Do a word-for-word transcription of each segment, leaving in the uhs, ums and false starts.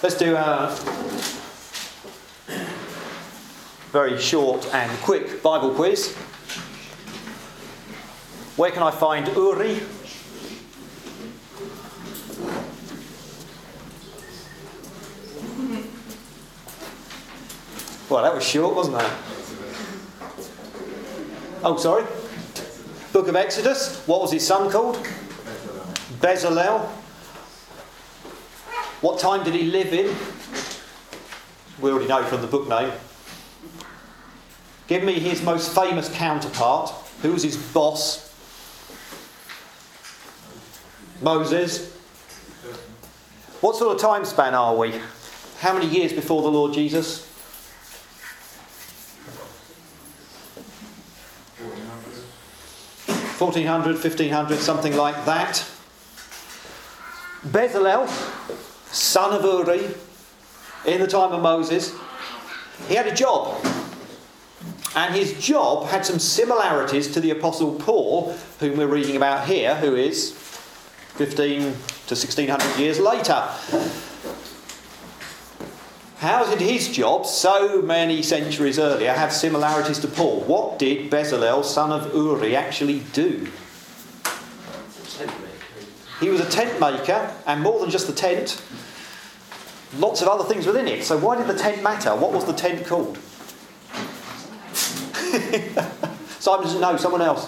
Let's do a very short and quick Bible quiz. Where can I find Uri? Well, that was short, wasn't that? Oh, sorry. Book of Exodus. What was his son called? Bezalel. What time did he live in? We already know from the book name. Give me his most famous counterpart. Who was his boss? Moses. What sort of time span are we? How many years before the Lord Jesus? fourteen hundred, fifteen hundred, something like that. Bezalel, son of Uri, in the time of Moses, he had a job. And his job had some similarities to the Apostle Paul, whom we're reading about here, who is fifteen to sixteen hundred years later. How did his job, so many centuries earlier, have similarities to Paul? What did Bezalel, son of Uri, actually do? He was a tent maker, and more than just the tent, lots of other things within it. So why did the tent matter? What was the tent called? Simon doesn't know, someone else.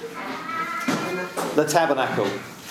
The tabernacle.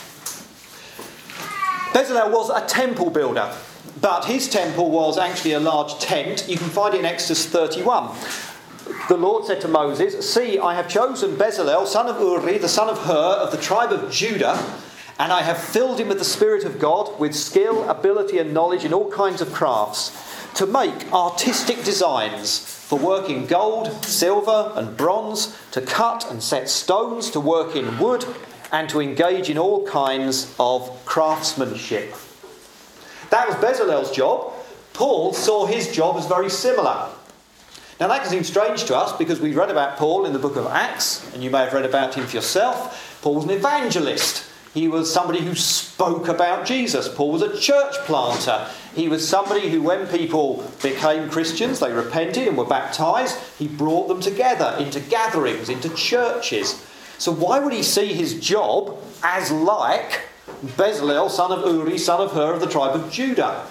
Bezalel was a temple builder, but his temple was actually a large tent. You can find it in Exodus thirty-one. The Lord said to Moses, "See, I have chosen Bezalel, son of Uri, the son of Hur, of the tribe of Judah, and I have filled him with the Spirit of God, with skill, ability and knowledge in all kinds of crafts, to make artistic designs for work in gold, silver and bronze, to cut and set stones, to work in wood, and to engage in all kinds of craftsmanship." That was Bezalel's job. Paul saw his job as very similar. Now that can seem strange to us because we've read about Paul in the book of Acts, and you may have read about him for yourself. Paul was an evangelist. He was somebody who spoke about Jesus. Paul was a church planter. He was somebody who, when people became Christians, they repented and were baptised, he brought them together into gatherings, into churches. So why would he see his job as like Bezalel, son of Uri, son of Hur, of the tribe of Judah?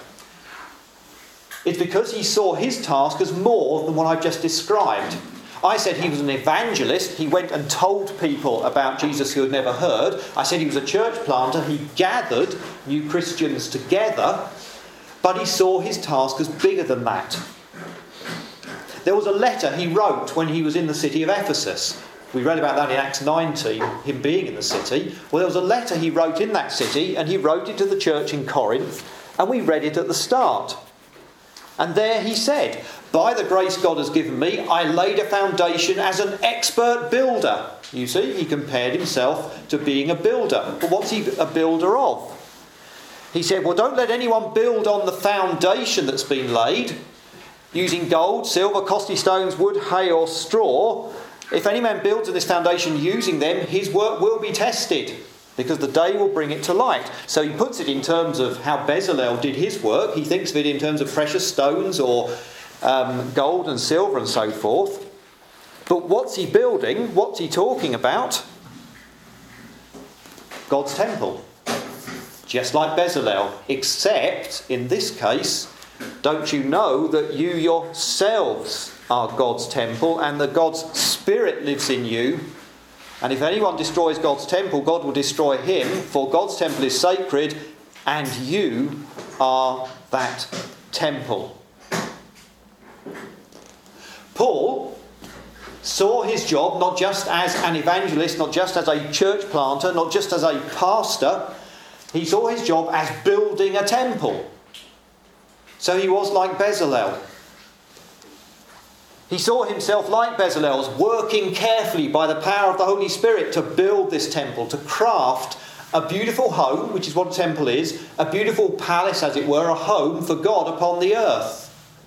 It's because he saw his task as more than what I've just described. I said he was an evangelist. He went and told people about Jesus who had never heard. I said he was a church planter. He gathered new Christians together. But he saw his task as bigger than that. There was a letter he wrote when he was in the city of Ephesus. We read about that in Acts nineteen, him being in the city. Well, there was a letter he wrote in that city, and he wrote it to the church in Corinth, and we read it at the start. And there he said, "By the grace God has given me, I laid a foundation as an expert builder." You see, he compared himself to being a builder. But what's he a builder of? He said, well, don't let anyone build on the foundation that's been laid, using gold, silver, costly stones, wood, hay or straw. If any man builds on this foundation using them, his work will be tested, because the day will bring it to light. So he puts it in terms of how Bezalel did his work. He thinks of it in terms of precious stones or um, gold and silver and so forth. But what's he building? What's he talking about? God's temple. Just like Bezalel. Except, in this case, don't you know that you yourselves are God's temple and that God's Spirit lives in you? And if anyone destroys God's temple, God will destroy him, for God's temple is sacred, and you are that temple. Paul saw his job not just as an evangelist, not just as a church planter, not just as a pastor. He saw his job as building a temple. So he was like Bezalel. He saw himself like Bezalel as working carefully by the power of the Holy Spirit to build this temple, to craft a beautiful home, which is what a temple is, a beautiful palace, as it were, a home for God upon the earth.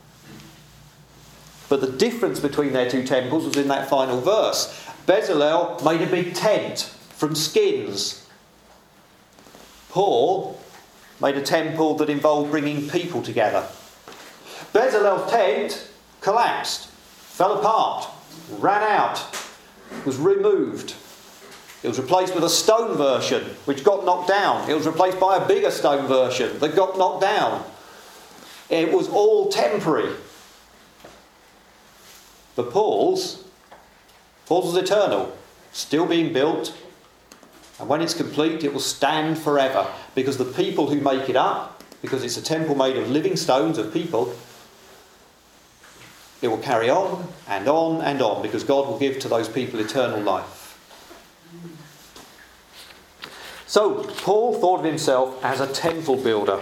But the difference between their two temples was in that final verse. Bezalel made a big tent from skins. Paul made a temple that involved bringing people together. Bezalel's tent collapsed, fell apart, ran out, was removed. It was replaced with a stone version which got knocked down. It was replaced by a bigger stone version that got knocked down. It was all temporary. But Paul's, Paul's was eternal, still being built. And when it's complete, it will stand forever. Because the people who make it up, because it's a temple made of living stones of people, it will carry on and on and on, because God will give to those people eternal life. So, Paul thought of himself as a temple builder,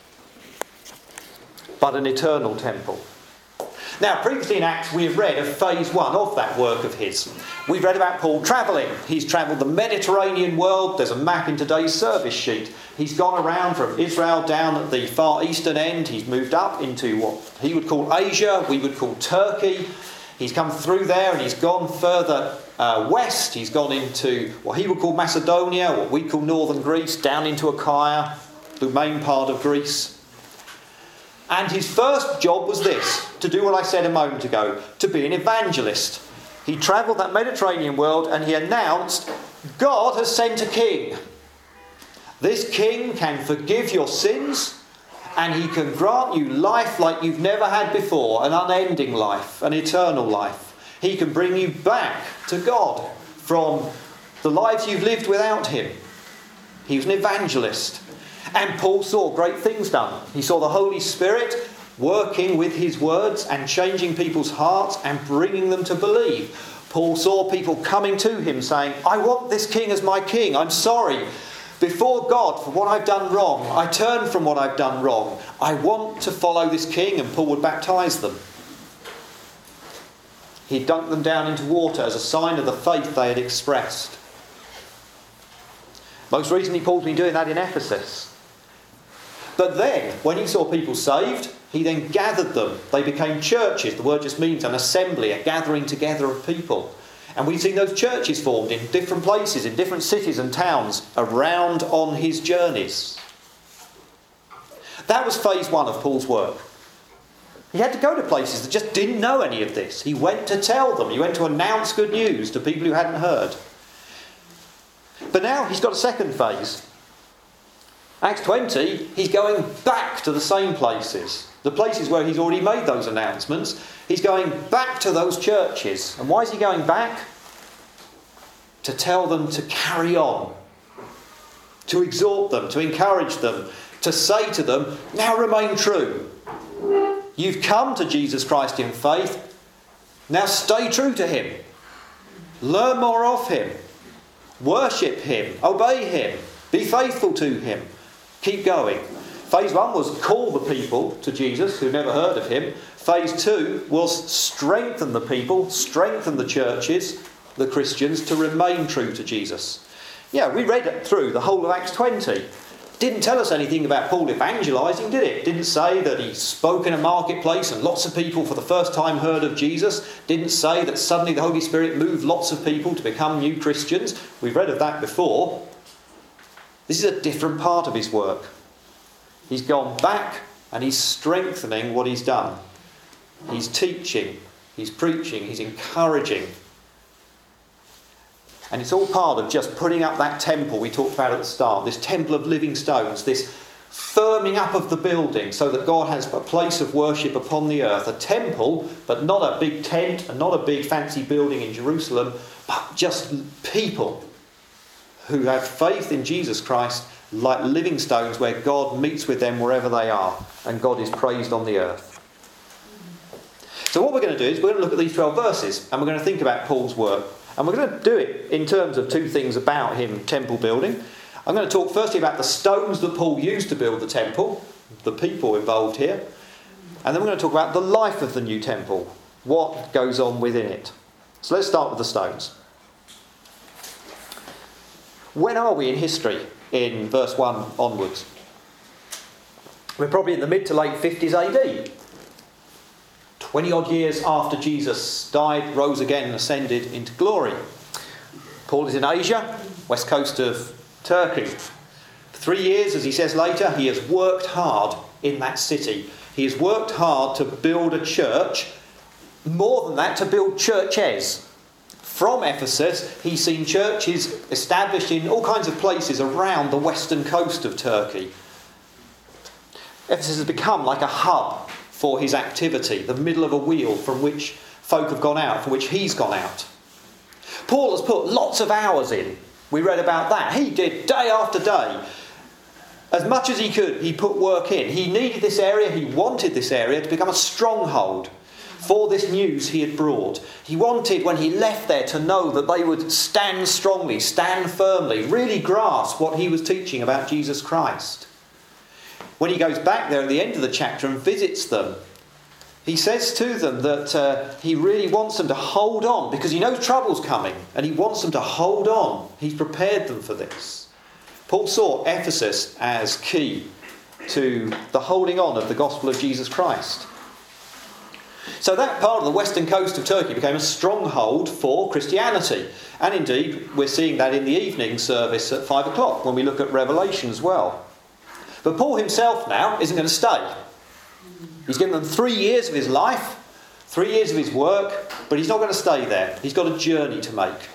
but an eternal temple. Now, previously in Acts, we have read of phase one of that work of his. We've read about Paul travelling. He's travelled the Mediterranean world. There's a map in today's service sheet. He's gone around from Israel down at the far eastern end. He's moved up into what he would call Asia, we would call Turkey. He's come through there and he's gone further uh, west. He's gone into what he would call Macedonia, what we call northern Greece, down into Achaia, the main part of Greece. And his first job was this, to do what I said a moment ago, to be an evangelist. He travelled that Mediterranean world and he announced, God has sent a king. This king can forgive your sins and he can grant you life like you've never had before, an unending life, an eternal life. He can bring you back to God from the lives you've lived without him. He was an evangelist. And Paul saw great things done. He saw the Holy Spirit working with his words and changing people's hearts and bringing them to believe. Paul saw people coming to him saying, I want this king as my king. I'm sorry before God for what I've done wrong. I turn from what I've done wrong. I want to follow this king. And Paul would baptise them. He dunked them down into water as a sign of the faith they had expressed. Most recently, Paul's been doing that in Ephesus. But then, when he saw people saved, he then gathered them. They became churches. The word just means an assembly, a gathering together of people. And we've seen those churches formed in different places, in different cities and towns, around on his journeys. That was phase one of Paul's work. He had to go to places that just didn't know any of this. He went to tell them. He went to announce good news to people who hadn't heard. But now he's got a second phase. Acts twenty, he's going back to the same places. The places where he's already made those announcements. He's going back to those churches. And why is he going back? To tell them to carry on. To exhort them, to encourage them, to say to them, now remain true. You've come to Jesus Christ in faith. Now stay true to him. Learn more of him. Worship him. Obey him. Be faithful to him. Keep going. Phase one was call the people to Jesus who've never heard of him. Phase two was strengthen the people, strengthen the churches, the Christians, to remain true to Jesus. Yeah, we read it through the whole of Acts twenty. Didn't tell us anything about Paul evangelising, did it? Didn't say that he spoke in a marketplace and lots of people for the first time heard of Jesus. Didn't say that suddenly the Holy Spirit moved lots of people to become new Christians. We've read of that before. This is a different part of his work. He's gone back and he's strengthening what he's done. He's teaching, he's preaching, he's encouraging. And it's all part of just putting up that temple we talked about at the start, this temple of living stones, this firming up of the building so that God has a place of worship upon the earth. A temple, but not a big tent and not a big fancy building in Jerusalem, but just people who have faith in Jesus Christ like living stones where God meets with them wherever they are and God is praised on the earth. So what we're going to do is we're going to look at these twelve verses and we're going to think about Paul's work. And we're going to do it in terms of two things about him temple building. I'm going to talk firstly about the stones that Paul used to build the temple, the people involved here. And then we're going to talk about the life of the new temple, what goes on within it. So let's start with the stones. When are we in history in verse one onwards? We're probably in the mid to late fifties A D. twenty odd years after Jesus died, rose again and ascended into glory. Paul is in Asia, west coast of Turkey. Three years, as he says later, he has worked hard in that city. He has worked hard to build a church. More than that, to build churches. From Ephesus, he's seen churches established in all kinds of places around the western coast of Turkey. Ephesus has become like a hub for his activity, the middle of a wheel from which folk have gone out, from which he's gone out. Paul has put lots of hours in. We read about that. He did day after day. As much as he could, he put work in. He needed this area, he wanted this area to become a stronghold for this news he had brought. He wanted, when he left there, to know that they would stand strongly, stand firmly, really grasp what he was teaching about Jesus Christ. When he goes back there at the end of the chapter and visits them, he says to them that uh, he really wants them to hold on, because he knows trouble's coming, and he wants them to hold on. He's prepared them for this. Paul saw Ephesus as key to the holding on of the gospel of Jesus Christ. So that part of the western coast of Turkey became a stronghold for Christianity. And indeed, we're seeing that in the evening service at five o'clock when we look at Revelation as well. But Paul himself now isn't going to stay. He's given them three years of his life, three years of his work, but he's not going to stay there. He's got a journey to make.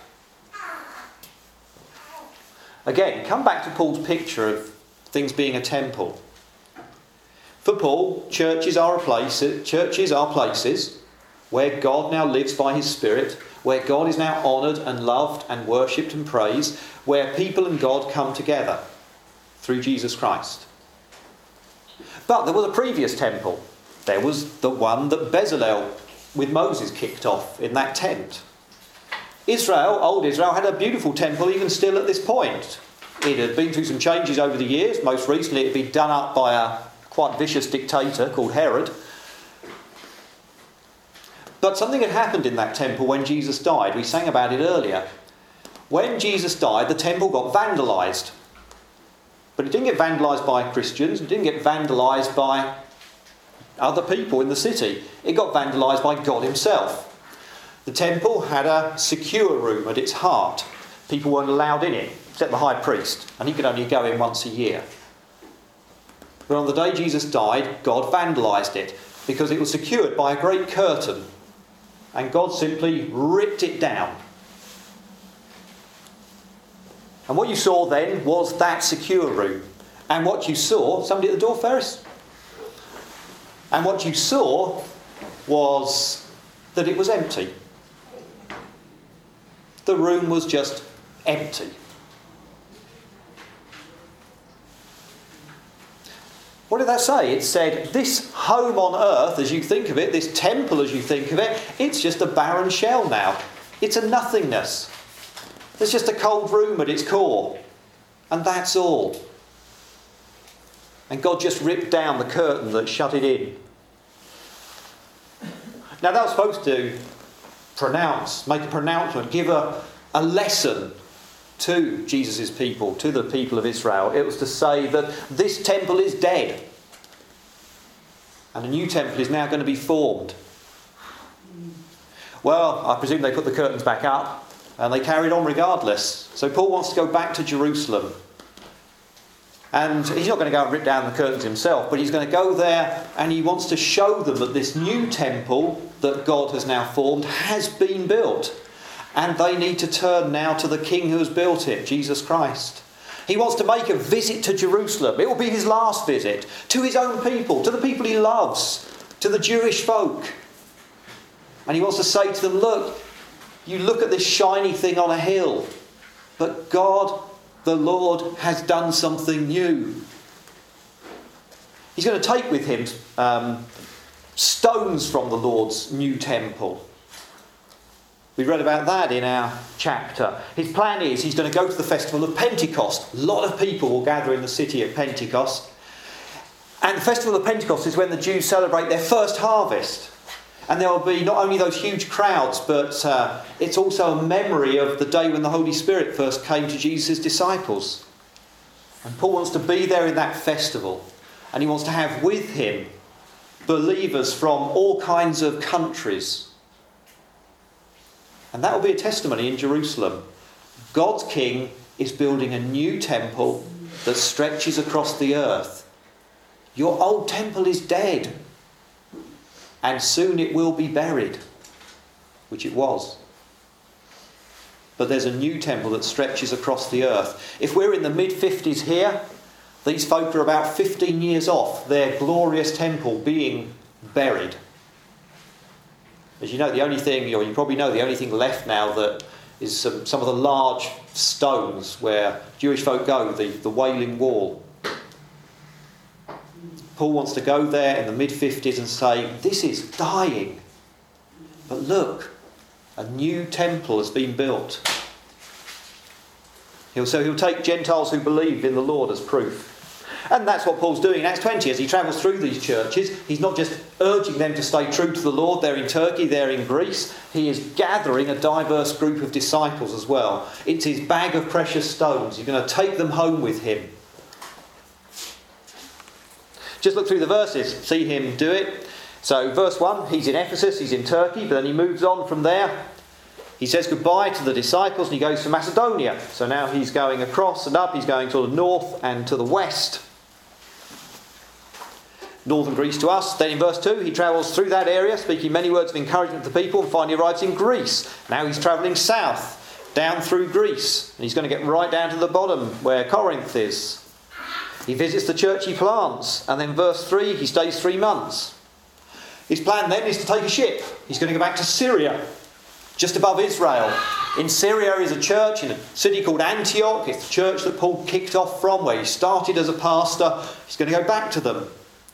Again, come back to Paul's picture of things being a temple. For Paul, churches are a place, churches are places where God now lives by his Spirit, where God is now honoured and loved and worshipped and praised, where people and God come together through Jesus Christ. But there was a previous temple. There was the one that Bezalel with Moses kicked off in that tent. Israel, old Israel, had a beautiful temple even still at this point. It had been through some changes over the years. Most recently it had been done up by a quite vicious dictator called Herod. But something had happened in that temple when Jesus died. We sang about it earlier. When Jesus died, the temple got vandalised. But it didn't get vandalised by Christians. It didn't get vandalised by other people in the city. It got vandalised by God himself. The temple had a secure room at its heart. People weren't allowed in it, except the high priest, and he could only go in once a year. But on the day Jesus died, God vandalised it, because it was secured by a great curtain, and God simply ripped it down. And what you saw then was that secure room. And what you saw, somebody at the door, Ferris? And what you saw was that it was empty. The room was just empty. What did that say? It said, this home on earth, as you think of it, this temple as you think of it, it's just a barren shell now. It's a nothingness. There's just a cold room at its core. And that's all. And God just ripped down the curtain that shut it in. Now that was supposed to pronounce, make a pronouncement, give a, a lesson to Jesus' people, to the people of Israel. It was to say that this temple is dead. And a new temple is now going to be formed. Well, I presume they put the curtains back up. And they carried on regardless. So Paul wants to go back to Jerusalem. And he's not going to go and rip down the curtains himself, but he's going to go there and he wants to show them that this new temple that God has now formed has been built. And they need to turn now to the King who has built it, Jesus Christ. He wants to make a visit to Jerusalem. It will be his last visit to his own people, to the people he loves, to the Jewish folk. And he wants to say to them, look, you look at this shiny thing on a hill, but God, the Lord, has done something new. He's going to take with him um, stones from the Lord's new temple. We read about that in our chapter. His plan is he's going to go to the festival of Pentecost. A lot of people will gather in the city at Pentecost. And the festival of Pentecost is when the Jews celebrate their first harvest. And there will be not only those huge crowds, but uh, it's also a memory of the day when the Holy Spirit first came to Jesus' disciples. And Paul wants to be there in that festival. And he wants to have with him believers from all kinds of countries. And that will be a testimony in Jerusalem. God's King is building a new temple that stretches across the earth. Your old temple is dead, and soon it will be buried, which it was. But there's a new temple that stretches across the earth. If we're in the mid-fifties here, these folk are about fifteen years off their glorious temple being buried. As you know, the only thing, or you probably know, the only thing left now that is some, some of the large stones where Jewish folk go, the, the Wailing Wall. Paul wants to go there in the mid-fifties and say, this is dying. But look, a new temple has been built. He'll, so he'll take Gentiles who believe in the Lord as proof. And that's what Paul's doing in Acts twenty as he travels through these churches. He's not just urging them to stay true to the Lord. They're in Turkey, they're in Greece. He is gathering a diverse group of disciples as well. It's his bag of precious stones. He's going to take them home with him. Just look through the verses, see him do it. So verse one, he's in Ephesus, he's in Turkey, but then he moves on from there. He says goodbye to the disciples and he goes to Macedonia. So now he's going across and up, he's going to the north and to the west. Northern Greece to us. Then in verse two, he travels through that area, speaking many words of encouragement to the people, and finally arrives in Greece. Now he's travelling south, down through Greece, and he's going to get right down to the bottom where Corinth is. He visits the church he plants, and then verse three, he stays three months. His plan then is to take a ship. He's going to go back to Syria, just above Israel. In Syria is a church in a city called Antioch. It's the church that Paul kicked off from, where he started as a pastor. He's going to go back to them.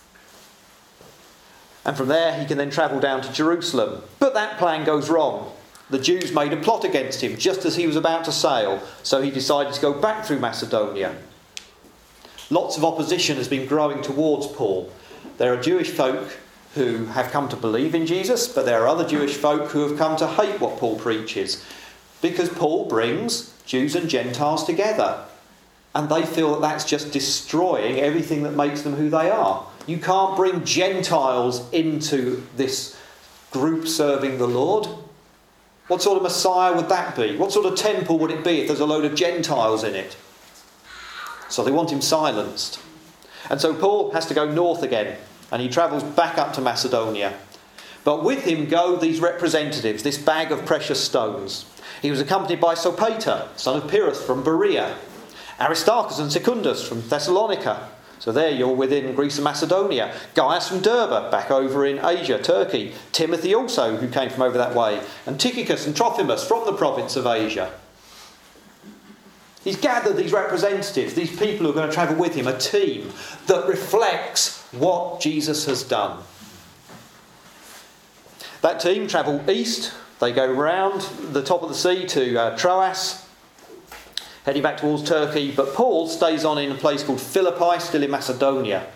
And from there he can then travel down to Jerusalem. But that plan goes wrong. The Jews made a plot against him just as he was about to sail. So he decided to go back through Macedonia. Lots of opposition has been growing towards Paul. There are Jewish folk who have come to believe in Jesus, but there are other Jewish folk who have come to hate what Paul preaches. Because Paul brings Jews and Gentiles together. And they feel that that's just destroying everything that makes them who they are. You can't bring Gentiles into this group serving the Lord. What sort of Messiah would that be? What sort of temple would it be if there's a load of Gentiles in it? So they want him silenced. And so Paul has to go north again, and he travels back up to Macedonia. But with him go these representatives, this bag of precious stones. He was accompanied by Sopater, son of Pyrrhus from Berea, Aristarchus and Secundus from Thessalonica. So there you're within Greece and Macedonia. Gaius from Derbe, back over in Asia, Turkey. Timothy also, who came from over that way. And Tychicus and Trophimus from the province of Asia. He's gathered these representatives, these people who are going to travel with him, a team that reflects what Jesus has done. That team travel east. They go round the top of the sea to uh, Troas, heading back towards Turkey, but Paul stays on in a place called Philippi, still in Macedonia.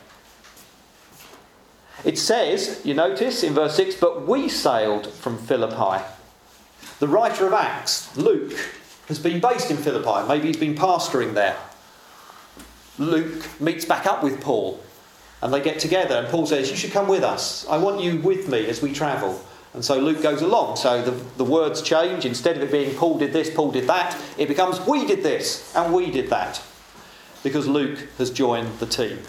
It says, you notice in verse six, but we sailed from Philippi. The writer of Acts, Luke, has been based in Philippi. Maybe he's been pastoring there. Luke meets back up with Paul, and they get together, and Paul says, you should come with us. I want you with me as we travel. And so Luke goes along. So the, the words change. Instead of it being Paul did this, Paul did that, it becomes we did this and we did that. Because Luke has joined the team.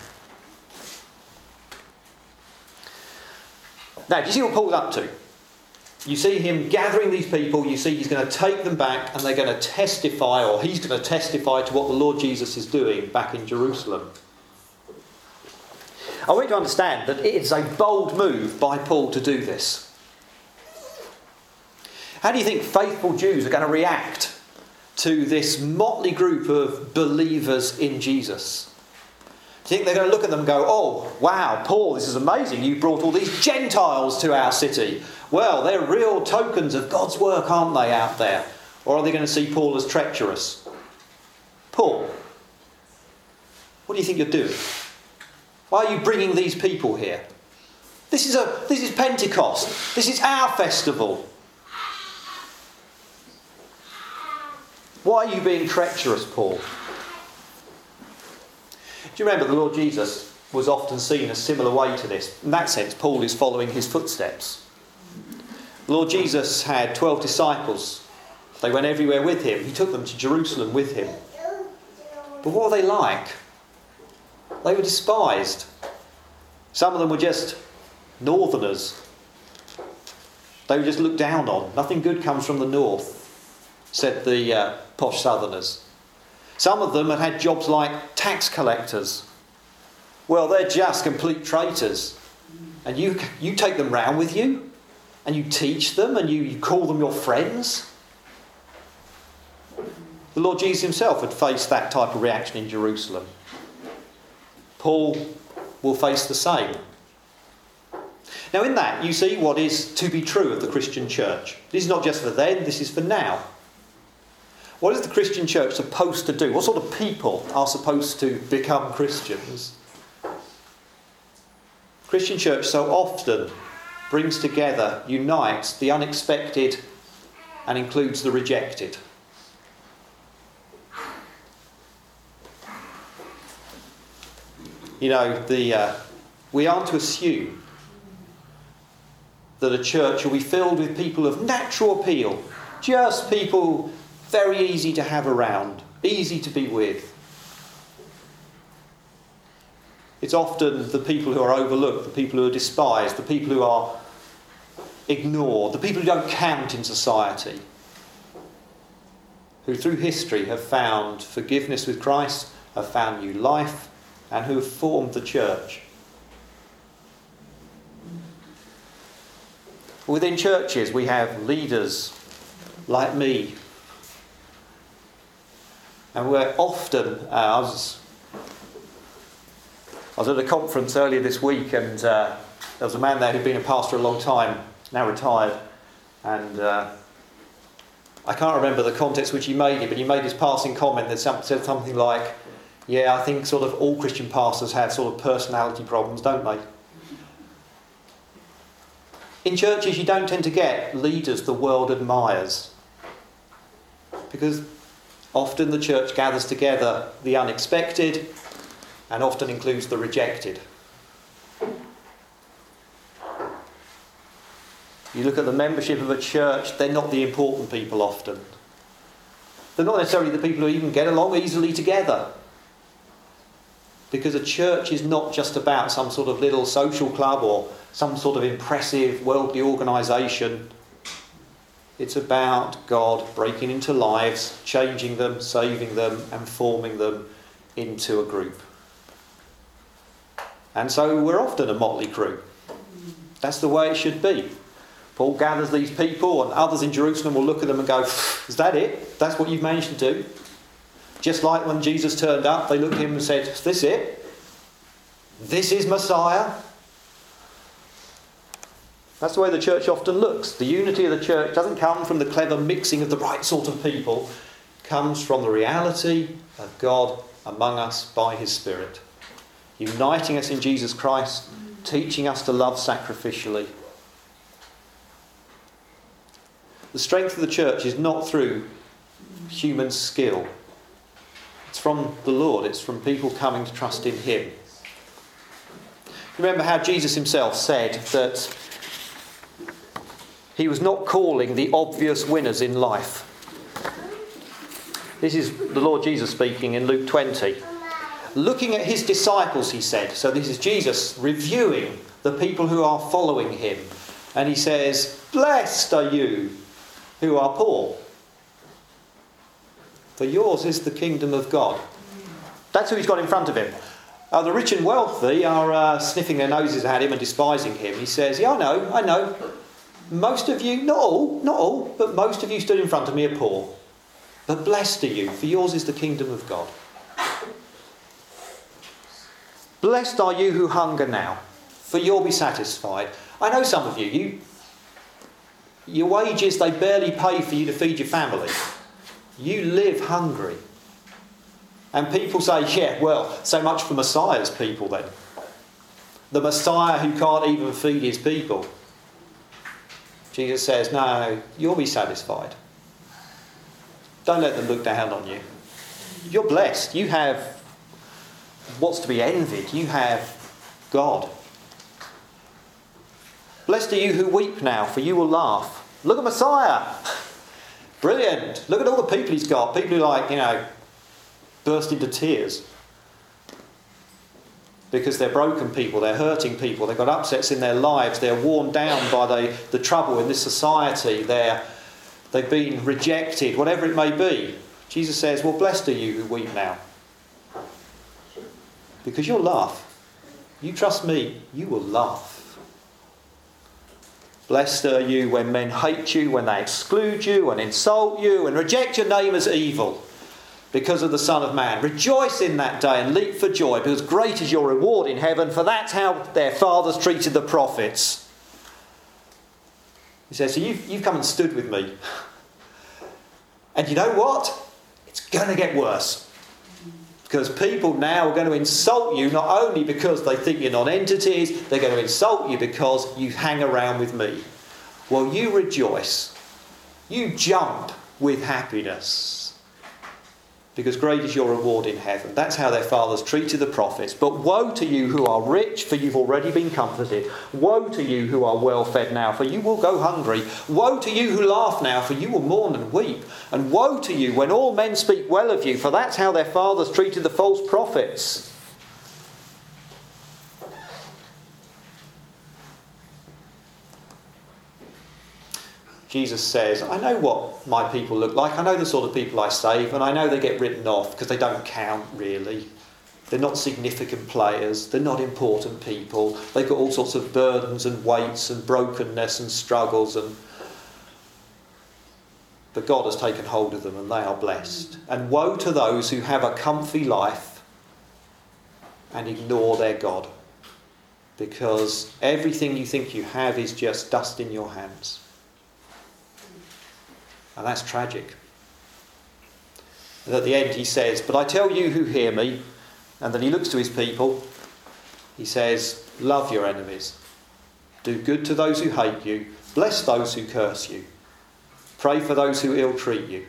Now, do you see what Paul's up to? You see him gathering these people. You see he's going to take them back and they're going to testify, or he's going to testify to what the Lord Jesus is doing back in Jerusalem. I want you to understand that it is a bold move by Paul to do this. How do you think faithful Jews are going to react to this motley group of believers in Jesus? Do you think they're going to look at them and go, oh, wow, Paul, this is amazing. You brought all these Gentiles to our city. Well, they're real tokens of God's work, aren't they, out there? Or are they going to see Paul as treacherous? Paul, what do you think you're doing? Why are you bringing these people here? This is a this is Pentecost. This is our festival. Why are you being treacherous, Paul? Do you remember the Lord Jesus was often seen a similar way to this? In that sense, Paul is following his footsteps. The Lord Jesus had twelve disciples. They went everywhere with him. He took them to Jerusalem with him. But what were they like? They were despised. Some of them were just northerners. They were just looked down on. Nothing good comes from the north, said the uh, posh southerners. Some of them had had jobs like tax collectors. Well, they're just complete traitors. And you you take them round with you, and you teach them, and you, you call them your friends. The Lord Jesus himself had faced that type of reaction in Jerusalem. Paul will face the same. Now in that, you see what is to be true of the Christian church. This is not just for then, this is for now. What is the Christian church supposed to do? What sort of people are supposed to become Christians? Christian church so often brings together, unites the unexpected and includes the rejected. You know, the uh, we aren't to assume that a church will be filled with people of natural appeal, just people very easy to have around, easy to be with. It's often the people who are overlooked, the people who are despised, the people who are ignored, the people who don't count in society, who through history have found forgiveness with Christ, have found new life, and who have formed the church. Within churches we have leaders like me. And we're often, uh, I, was, I was at a conference earlier this week, and uh, there was a man there who'd been a pastor a long time, now retired, and uh, I can't remember the context which he made it, but he made his passing comment that said something like, yeah, I think sort of all Christian pastors have sort of personality problems, don't they? In churches you don't tend to get leaders the world admires, because often the church gathers together the unexpected and often includes the rejected. You look at the membership of a church, they're not the important people often. They're not necessarily the people who even get along easily together. Because a church is not just about some sort of little social club or some sort of impressive worldly organisation. It's about God breaking into lives, changing them, saving them, and forming them into a group. And so we're often a motley crew. That's the way it should be. Paul gathers these people, and others in Jerusalem will look at them and go, is that it? That's what you've managed to do? Just like when Jesus turned up, they looked at him and said, is this it? This is Messiah? That's the way the church often looks. The unity of the church doesn't come from the clever mixing of the right sort of people. It comes from the reality of God among us by his Spirit, uniting us in Jesus Christ, teaching us to love sacrificially. The strength of the church is not through human skill. It's from the Lord. It's from people coming to trust in him. Remember how Jesus himself said that he was not calling the obvious winners in life. This is the Lord Jesus speaking in Luke twenty. Looking at his disciples, he said. So this is Jesus reviewing the people who are following him. And he says, blessed are you who are poor, for yours is the kingdom of God. That's who he's got in front of him. Uh, the rich and wealthy are uh, sniffing their noses at him and despising him. He says, yeah, I know, I know. Most of you, not all, not all, but most of you stood in front of me are poor. But blessed are you, for yours is the kingdom of God. Blessed are you who hunger now, for you'll be satisfied. I know some of you, you your wages, they barely pay for you to feed your family. You live hungry. And people say, yeah, well, so much for Messiah's people then. The Messiah who can't even feed his people. Jesus says, no, you'll be satisfied. Don't let them look down on you. You're blessed. You have what's to be envied. You have God. Blessed are you who weep now, for you will laugh. Look at Messiah. Brilliant. Look at all the people he's got. People who like, you know, burst into tears. because they're broken people, they're hurting people, they've got upsets in their lives, they're worn down by the, the trouble in this society, they're, they've been rejected, whatever it may be. Jesus says, well, blessed are you who weep now, because you'll laugh. You trust me, you will laugh. Blessed are you when men hate you, when they exclude you and insult you and reject your name as evil because of the Son of Man. Rejoice in that day and leap for joy, because great is your reward in heaven, for that's how their fathers treated the prophets. He says, so you've, you've come and stood with me. And you know what? It's going to get worse. Because people now are going to insult you, not only because they think you're non-entities, they're going to insult you because you hang around with me. Well, you rejoice. You jump with happiness. Because great is your reward in heaven. That's how their fathers treated the prophets. But woe to you who are rich, for you've already been comforted. Woe to you who are well fed now, for you will go hungry. Woe to you who laugh now, for you will mourn and weep. And woe to you when all men speak well of you, for that's how their fathers treated the false prophets. Jesus says, I know what my people look like. I know the sort of people I save, and I know they get written off because they don't count really. They're not significant players. They're not important people. They've got all sorts of burdens and weights and brokenness and struggles. And But God has taken hold of them and they are blessed. And woe to those who have a comfy life and ignore their God. Because everything you think you have is just dust in your hands. And that's tragic. And at the end he says, but I tell you who hear me, and then he looks to his people, he says, love your enemies. Do good to those who hate you. Bless those who curse you. Pray for those who ill-treat you.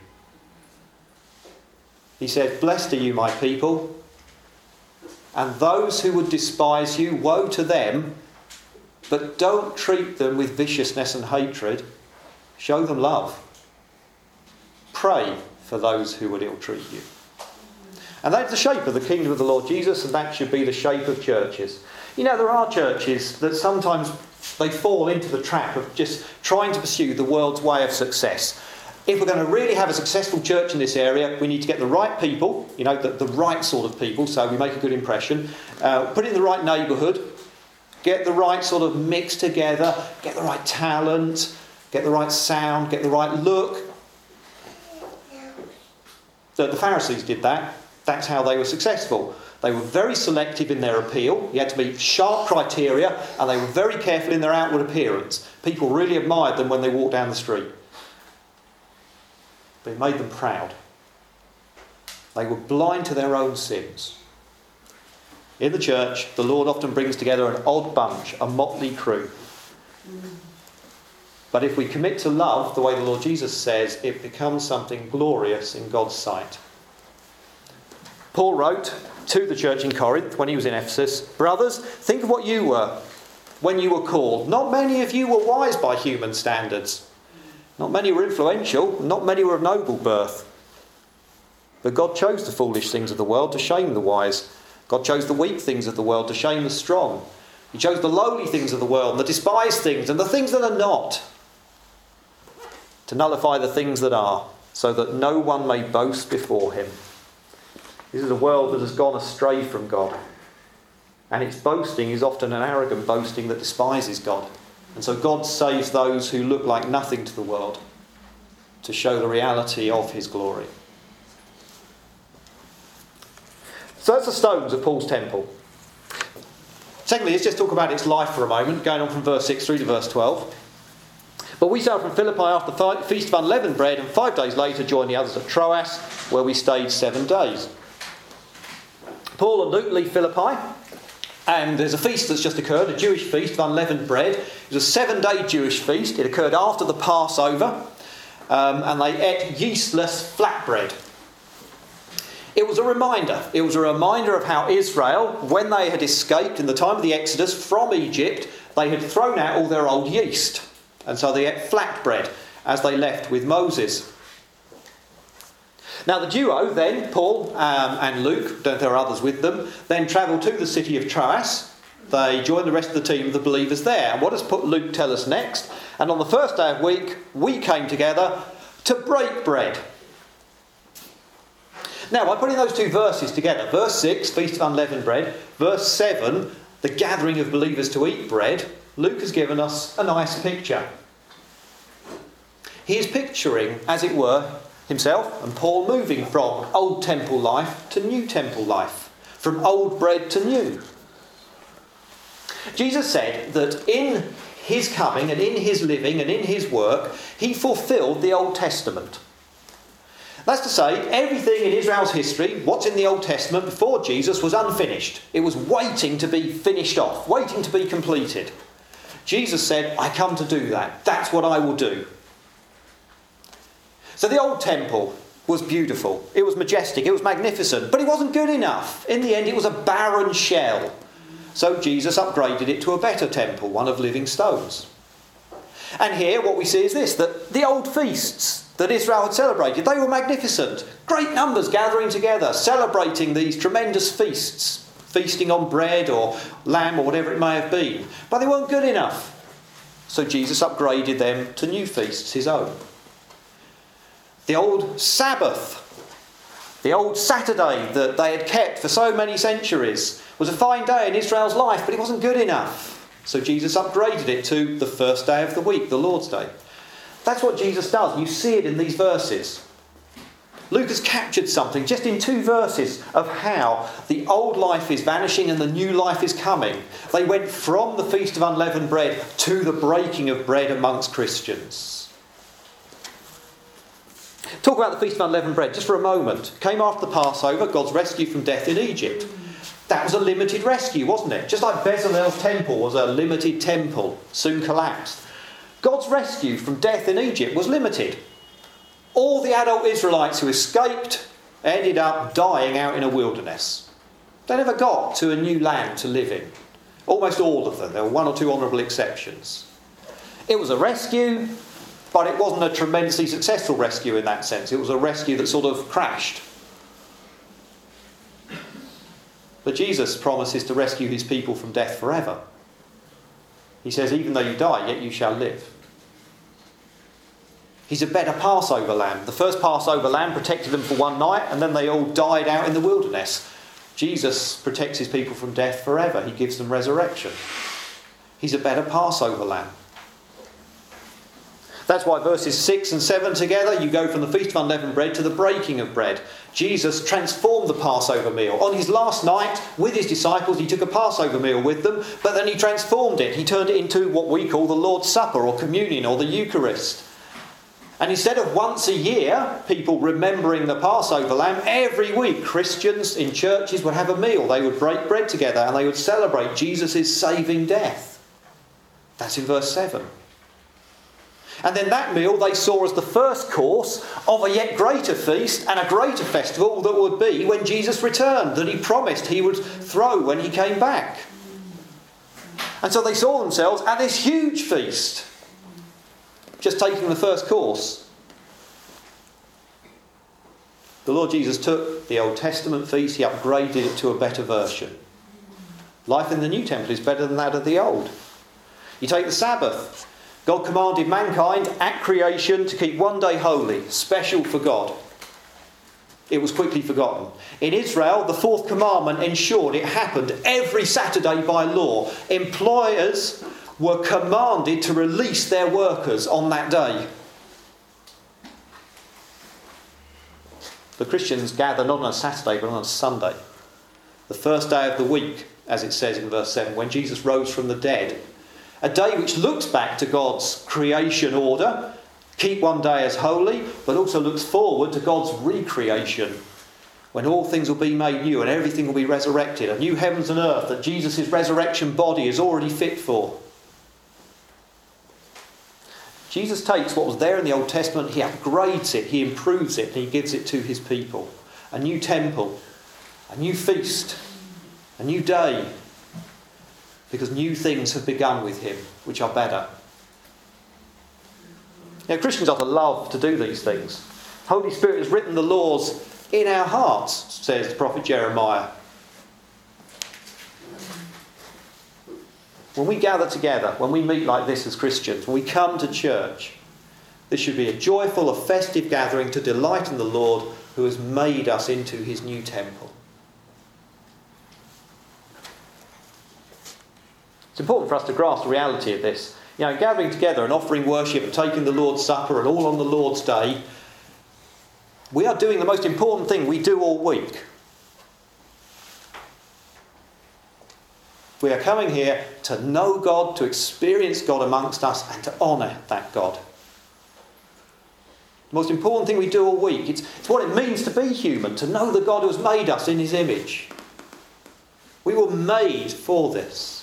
He said, blessed are you, my people, and those who would despise you, woe to them, but don't treat them with viciousness and hatred. Show them love. Pray for those who would ill-treat you. And that's the shape of the kingdom of the Lord Jesus, and that should be the shape of churches. You know, there are churches that sometimes they fall into the trap of just trying to pursue the world's way of success. If we're going to really have a successful church in this area, we need to get the right people, you know, the, the right sort of people, so we make a good impression. Uh, put it in the right neighbourhood, get the right sort of mix together, get the right talent, get the right sound, get the right look. The, the Pharisees did that. That's how they were successful. They were very selective in their appeal. You had to meet sharp criteria, and they were very careful in their outward appearance. People really admired them when they walked down the street. But it made them proud. They were blind to their own sins. In the church, the Lord often brings together an odd bunch, a motley crew. But if we commit to love, the way the Lord Jesus says, it becomes something glorious in God's sight. Paul wrote to the church in Corinth when he was in Ephesus, brothers, think of what you were when you were called. Not many of you were wise by human standards. Not many were influential. Not many were of noble birth. But God chose the foolish things of the world to shame the wise. God chose the weak things of the world to shame the strong. He chose the lowly things of the world, and the despised things, and the things that are not, to nullify the things that are, so that no one may boast before him. This is a world that has gone astray from God. And its boasting is often an arrogant boasting that despises God. And so God saves those who look like nothing to the world to show the reality of his glory. So that's the stones of Paul's temple. Secondly, let's just talk about its life for a moment, going on from verse six through to verse twelve. But we sailed from Philippi after the feast of unleavened bread, and five days later joined the others at Troas, where we stayed seven days. Paul and Luke leave Philippi, and there's a feast that's just occurred, a Jewish feast of unleavened bread. It was a seven-day Jewish feast. It occurred after the Passover, um, and they ate yeastless flatbread. It was a reminder. It was a reminder of how Israel, when they had escaped in the time of the Exodus from Egypt, they had thrown out all their old yeast. And so they ate flatbread as they left with Moses. Now the duo then, Paul um, and Luke, don't know if there are others with them, then travel to the city of Troas. They join the rest of the team of the believers there. And what does Luke tell us next? And on the first day of week, we came together to break bread. Now, by putting those two verses together, verse six, Feast of Unleavened Bread, verse seven, the gathering of believers to eat bread, Luke has given us a nice picture. He is picturing, as it were, himself and Paul moving from old temple life to new temple life, from old bread to new. Jesus said that in his coming and in his living and in his work, he fulfilled the Old Testament. That's to say, everything in Israel's history, what's in the Old Testament before Jesus, was unfinished. It was waiting to be finished off, waiting to be completed. Jesus said, I come to do that. That's what I will do. So the old temple was beautiful. It was majestic. It was magnificent. But it wasn't good enough. In the end, it was a barren shell. So Jesus upgraded it to a better temple, one of living stones. And here what we see is this, that the old feasts that Israel had celebrated, they were magnificent. Great numbers gathering together, celebrating these tremendous feasts, feasting on bread or lamb or whatever it may have been. But they weren't good enough. So Jesus upgraded them to new feasts, his own. The old Sabbath, the old Saturday that they had kept for so many centuries, was a fine day in Israel's life, but it wasn't good enough. So Jesus upgraded it to the first day of the week, the Lord's Day. That's what Jesus does. You see it in these verses. Luke has captured something just in two verses of how the old life is vanishing and the new life is coming. They went from the Feast of Unleavened Bread to the breaking of bread amongst Christians. Talk about the Feast of Unleavened Bread just for a moment. Came after the Passover, God's rescue from death in Egypt. That was a limited rescue, wasn't it? Just like Bezalel's temple was a limited temple, soon collapsed. God's rescue from death in Egypt was limited. All the adult Israelites who escaped ended up dying out in a wilderness. They never got to a new land to live in. Almost all of them. There were one or two honourable exceptions. It was a rescue, but it wasn't a tremendously successful rescue in that sense. It was a rescue that sort of crashed. But Jesus promises to rescue his people from death forever. He says, even though you die, yet you shall live. He's a better Passover lamb. The first Passover lamb protected them for one night, and then they all died out in the wilderness. Jesus protects his people from death forever. He gives them resurrection. He's a better Passover lamb. That's why verses six and seven together, you go from the Feast of Unleavened Bread to the breaking of bread. Jesus transformed the Passover meal. On his last night with his disciples, he took a Passover meal with them, but then he transformed it. He turned it into what we call the Lord's Supper or communion or the Eucharist. And instead of once a year, people remembering the Passover lamb, every week Christians in churches would have a meal. They would break bread together and they would celebrate Jesus' saving death. That's in verse seven. And then that meal they saw as the first course of a yet greater feast and a greater festival that would be when Jesus returned, that he promised he would throw when he came back. And so they saw themselves at this huge feast, just taking the first course. The Lord Jesus took the Old Testament feast, he upgraded it to a better version. Life in the New Temple is better than that of the Old. You take the Sabbath. God commanded mankind at creation to keep one day holy, special for God. It was quickly forgotten. In Israel, the fourth commandment ensured it happened every Saturday by law. Employers were commanded to release their workers on that day. The Christians gather not on a Saturday but on a Sunday. The first day of the week, as it says in verse seven, when Jesus rose from the dead. A day which looks back to God's creation order, keep one day as holy, but also looks forward to God's recreation, when all things will be made new and everything will be resurrected, a new heavens and earth that Jesus' resurrection body is already fit for. Jesus takes what was there in the Old Testament, he upgrades it, he improves it, and he gives it to his people. A new temple, a new feast, a new day, because new things have begun with him, which are better. You know, Christians often love to do these things. Holy Spirit has written the laws in our hearts, says the prophet Jeremiah. When we gather together, when we meet like this as Christians, when we come to church, this should be a joyful, a festive gathering to delight in the Lord who has made us into his new temple. It's important for us to grasp the reality of this. You know, gathering together and offering worship and taking the Lord's Supper and all on the Lord's Day, we are doing the most important thing we do all week. We are coming here to know God, to experience God amongst us and to honour that God. The most important thing we do all week. It's, it's what it means to be human, to know the God who has made us in his image. We were made for this.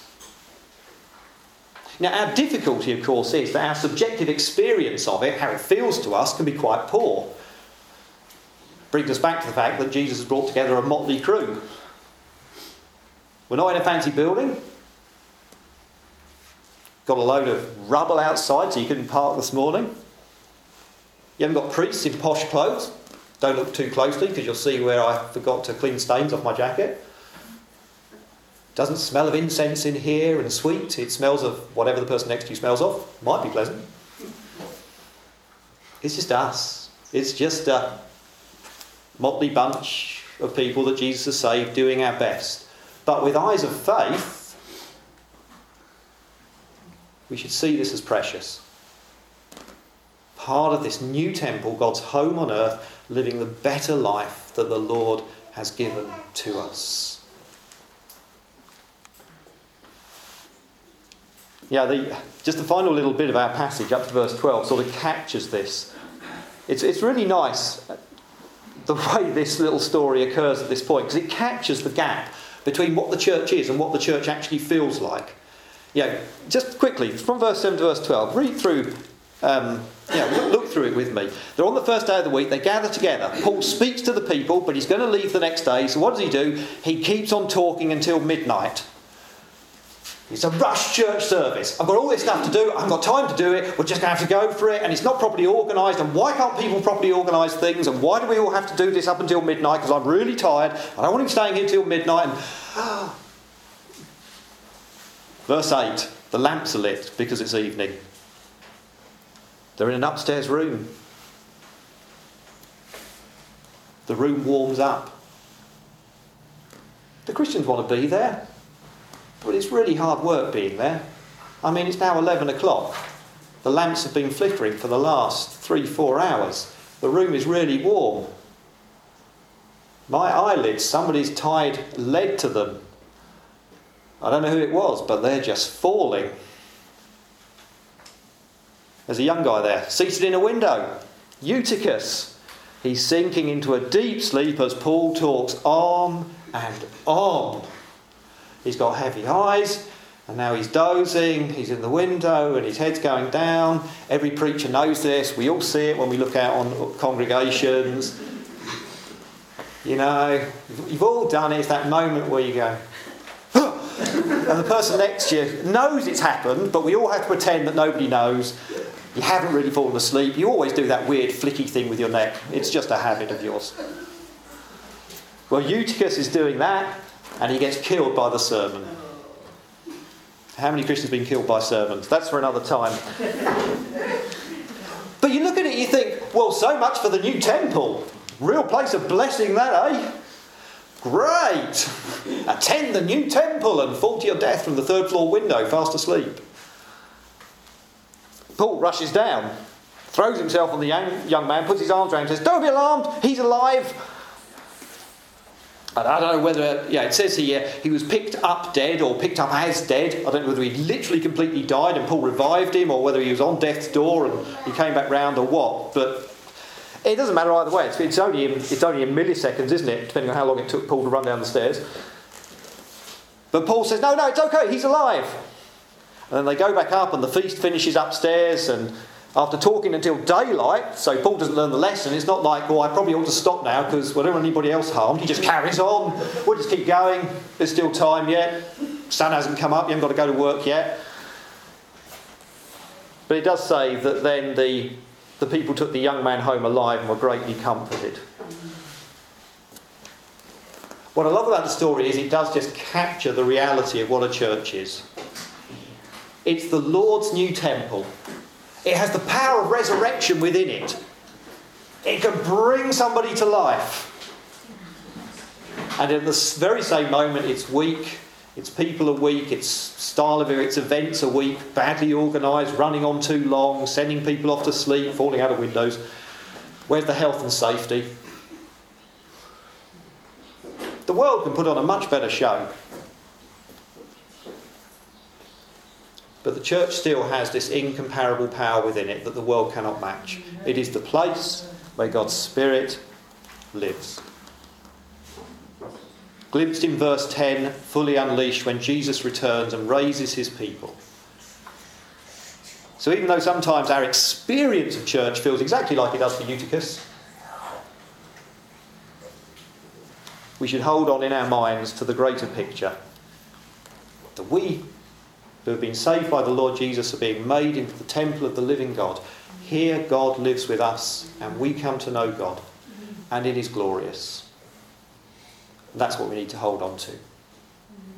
Now, our difficulty, of course, is that our subjective experience of it, how it feels to us, can be quite poor. Brings us back to the fact that Jesus has brought together a motley crew. We're not in a fancy building. Got a load of rubble outside so you couldn't park this morning. You haven't got priests in posh clothes. Don't look too closely because you'll see where I forgot to clean stains off my jacket. Doesn't smell of incense in here and sweet. It smells of whatever the person next to you smells of. Might be pleasant. It's just us. It's just a motley bunch of people that Jesus has saved doing our best. But with eyes of faith, we should see this as precious. Part of this new temple, God's home on earth, living the better life that the Lord has given to us. Yeah, the, just the final little bit of our passage up to verse twelve sort of captures this. It's, it's really nice the way this little story occurs at this point, because it captures the gap between what the church is and what the church actually feels like. Yeah, just quickly, from verse seven to verse twelve, read through, um, yeah, look, look through it with me. They're on the first day of the week, they gather together. Paul speaks to the people, but he's going to leave the next day, so what does he do? He keeps on talking until midnight. It's a rush church service. I've got all this stuff to do. I haven't got time to do it. We're just going to have to go for it. And it's not properly organised. And why can't people properly organise things? And why do we all have to do this up until midnight? Because I'm really tired. I don't want to be staying here till midnight. And verse eight. The lamps are lit because it's evening. They're in an upstairs room. The room warms up. The Christians want to be there. But it's really hard work being there. I mean, it's now eleven o'clock. The lamps have been flickering for the last three, four hours. The room is really warm. My eyelids, somebody's tied lead to them. I don't know who it was, but they're just falling. There's a young guy there, seated in a window. Eutychus. He's sinking into a deep sleep as Paul talks on and on. He's got heavy eyes, and now he's dozing, he's in the window, and his head's going down. Every preacher knows this. We all see it when we look out on congregations. You know, you've all done it. It's that moment where you go, and the person next to you knows it's happened, but we all have to pretend that nobody knows. You haven't really fallen asleep. You always do that weird flicky thing with your neck. It's just a habit of yours. Well, Eutychus is doing that, and he gets killed by the sermon. How many Christians have been killed by sermons? That's for another time. But you look at it, you think, well, so much for the new temple. Real place of blessing that, eh? Great! Attend the new temple and fall to your death from the third floor window, fast asleep. Paul rushes down, throws himself on the young, young man, puts his arms around him and says, don't be alarmed, he's alive. And I don't know whether, yeah, it says here, he was picked up dead or picked up as dead. I don't know whether he literally completely died and Paul revived him, or whether he was on death's door and he came back round, or what. But it doesn't matter either way. It's, it's, only in, it's only in milliseconds, isn't it? Depending on how long it took Paul to run down the stairs. But Paul says, no, no, it's okay, he's alive. And then they go back up and the feast finishes upstairs, and after talking until daylight, so Paul doesn't learn the lesson. It's not like, well, I probably ought to stop now because we don't want anybody else harmed. He just carries on. We'll just keep going. There's still time yet. Sun hasn't come up. You haven't got to go to work yet. But it does say that then the The people took the young man home alive and were greatly comforted. What I love about the story is it does just capture the reality of what a church is. It's the Lord's new temple. It has the power of resurrection within it. It can bring somebody to life. And in the very same moment, it's weak, its people are weak, its style of it, its events are weak, badly organised, running on too long, sending people off to sleep, falling out of windows. Where's the health and safety? The world can put on a much better show. But the church still has this incomparable power within it that the world cannot match. It is the place where God's Spirit lives. Glimpsed in verse ten, fully unleashed when Jesus returns and raises his people. So even though sometimes our experience of church feels exactly like it does for Eutychus, we should hold on in our minds to the greater picture. That we who have been saved by the Lord Jesus are being made into the temple of the living God. Here God lives with us and we come to know God. And it is glorious. That's what we need to hold on to.